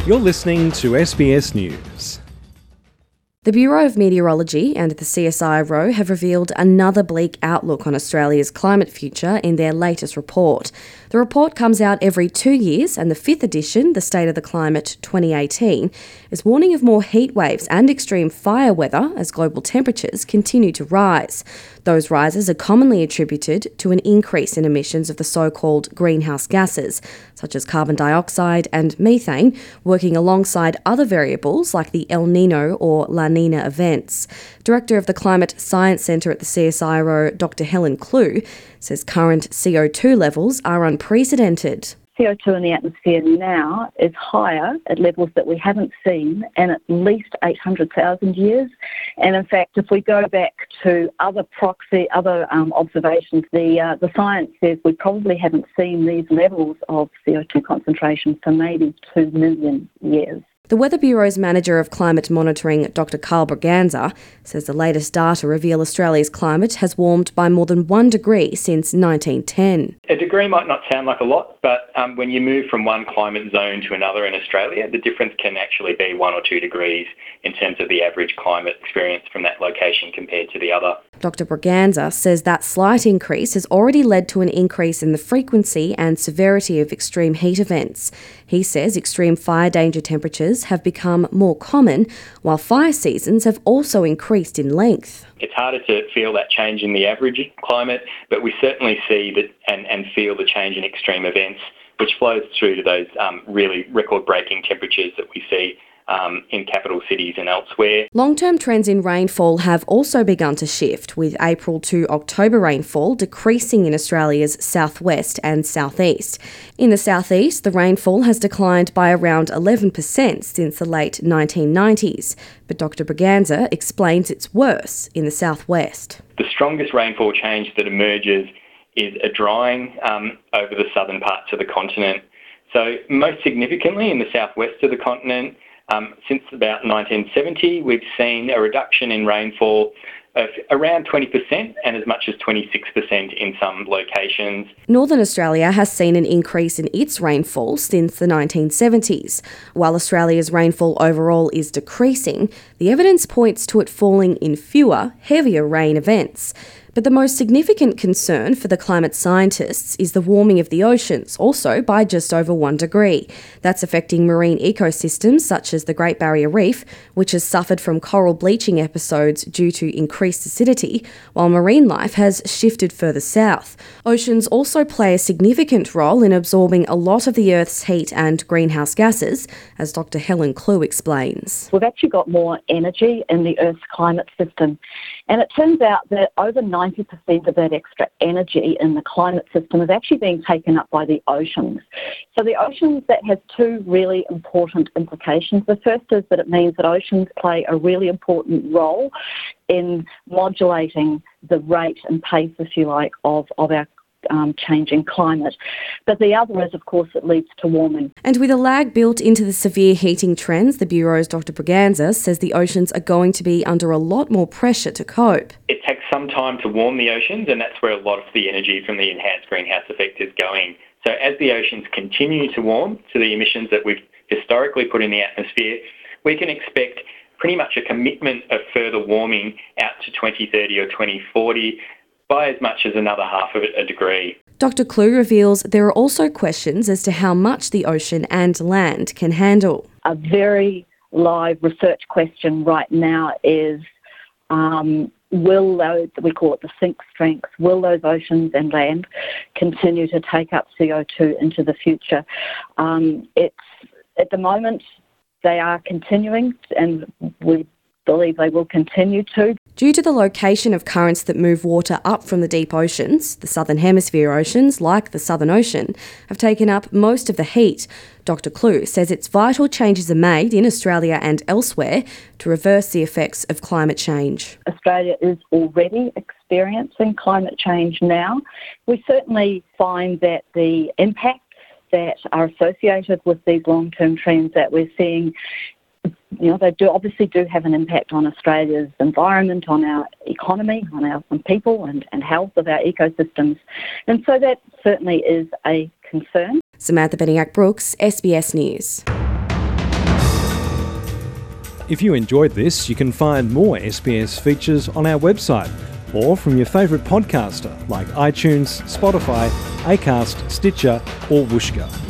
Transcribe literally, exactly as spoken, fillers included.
You're listening to S B S News. The Bureau of Meteorology and the C S I R O have revealed another bleak outlook on Australia's climate future in their latest report. The report comes out every two years, and the fifth edition, the State of the Climate twenty eighteen, is warning of more heat waves and extreme fire weather as global temperatures continue to rise. Those rises are commonly attributed to an increase in emissions of the so-called greenhouse gases, such as carbon dioxide and methane, working alongside other variables like the El Nino or La Nina events. Director of the Climate Science Centre at the C S I R O, Doctor Helen Clue, says current C O two levels are unprecedented. C O two in the atmosphere now is higher at levels that we haven't seen in at least eight hundred thousand years. And in fact, if we go back to other proxy, other um, observations, the uh, the science says we probably haven't seen these levels of C O two concentration for maybe two million years. The Weather Bureau's Manager of Climate Monitoring, Doctor Carl Braganza, says the latest data reveal Australia's climate has warmed by more than one degree since nineteen ten. A degree might not sound like a lot, but um, when you move from one climate zone to another in Australia, the difference can actually be one or two degrees in terms of the average climate experience from that location compared to the other. Doctor Braganza says that slight increase has already led to an increase in the frequency and severity of extreme heat events. He says extreme fire danger temperatures have become more common, while fire seasons have also increased in length. It's harder to feel that change in the average climate, but we certainly see that and, and feel the change in extreme events, which flows through to those um, really record-breaking temperatures that we see Um, in capital cities and elsewhere. Long-term trends in rainfall have also begun to shift, with April to October rainfall decreasing in Australia's southwest and southeast. In the southeast, the rainfall has declined by around eleven percent since the late nineteen nineties, but Doctor Braganza explains it's worse in the southwest. The strongest rainfall change that emerges is a drying um, over the southern parts of the continent. So most significantly in the southwest of the continent, Um, since about nineteen seventy, we've seen a reduction in rainfall of around twenty percent and as much as twenty-six percent in some locations. Northern Australia has seen an increase in its rainfall since the nineteen seventies. While Australia's rainfall overall is decreasing, the evidence points to it falling in fewer, heavier rain events. But the most significant concern for the climate scientists is the warming of the oceans, also by just over one degree. That's affecting marine ecosystems such as the Great Barrier Reef, which has suffered from coral bleaching episodes due to increased acidity, while marine life has shifted further south. Oceans also play a significant role in absorbing a lot of the Earth's heat and greenhouse gases, as Doctor Helen Clue explains. We've actually got more energy in the Earth's climate system. And it turns out that over ninety percent of that extra energy in the climate system is actually being taken up by the oceans. So the oceans, that has two really important implications. The first is that it means that oceans play a really important role in modulating the rate and pace, if you like, of, of our Um, changing climate. But the other is, of course, it leads to warming. And with a lag built into the severe heating trends, the Bureau's Doctor Braganza says the oceans are going to be under a lot more pressure to cope. It takes some time to warm the oceans, and that's where a lot of the energy from the enhanced greenhouse effect is going. So as the oceans continue to warm to the emissions that we've historically put in the atmosphere, we can expect pretty much a commitment of further warming out to twenty thirty or twenty forty, by as much as another half of a degree. Doctor Clue reveals there are also questions as to how much the ocean and land can handle. A very live research question right now is, um, will those, we call it the sink strength, will those oceans and land continue to take up C O two into the future? Um, it's at the moment they are continuing, and we believe they will continue to. Due to the location of currents that move water up from the deep oceans, the southern hemisphere oceans, like the Southern Ocean, have taken up most of the heat. Doctor Clue says it's vital changes are made in Australia and elsewhere to reverse the effects of climate change. Australia is already experiencing climate change now. We certainly find that the impacts that are associated with these long-term trends that we're seeing, you know, they do obviously do have an impact on Australia's environment, on our economy, on our on people and, and health of our ecosystems. And so that certainly is a concern. Samantha Beniak-Brooks, S B S News. If you enjoyed this, you can find more S B S features on our website or from your favourite podcaster like iTunes, Spotify, Acast, Stitcher or Whooshkaa.